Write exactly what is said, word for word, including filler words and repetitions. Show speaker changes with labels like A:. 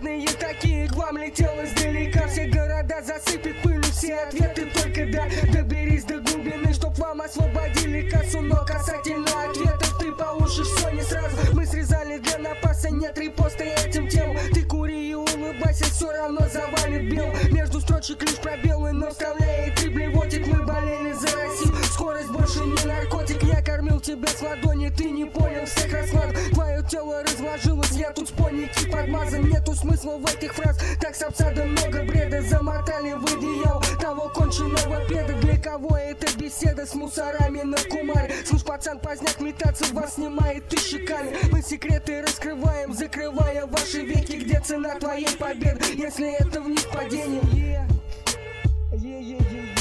A: бедные такие, к вам летел издалека. Все города засыпет пылью, все ответы только да. Доберись до глубины, чтоб вам освободили кассу. Но касательно ответов ты получишь все не сразу. Мы срезали для напаса, нет репоста этим темам. Ты кури и улыбайся, все равно завалит бел. Между строчек лишь пробелы, но вставляет и блевотит. Мы болели за Россию, скорость больше не наркотик. Я кормил тебя с ладони, ты не понял всех раскладов. Твое тело разложилось, я тут споники подмазан. Нету смысла в этих фраз, так с обсада много бреда. Замотали в одеяло того конченого педа. Для кого это беседа с мусорами на кумаре? Слушай, пацан, поздняк метаться вас снимает тысячами. Мы секреты раскрываем, закрывая ваши веки. Где цена твоей победы, если это вниз падение? Yeah. Yeah, yeah, yeah.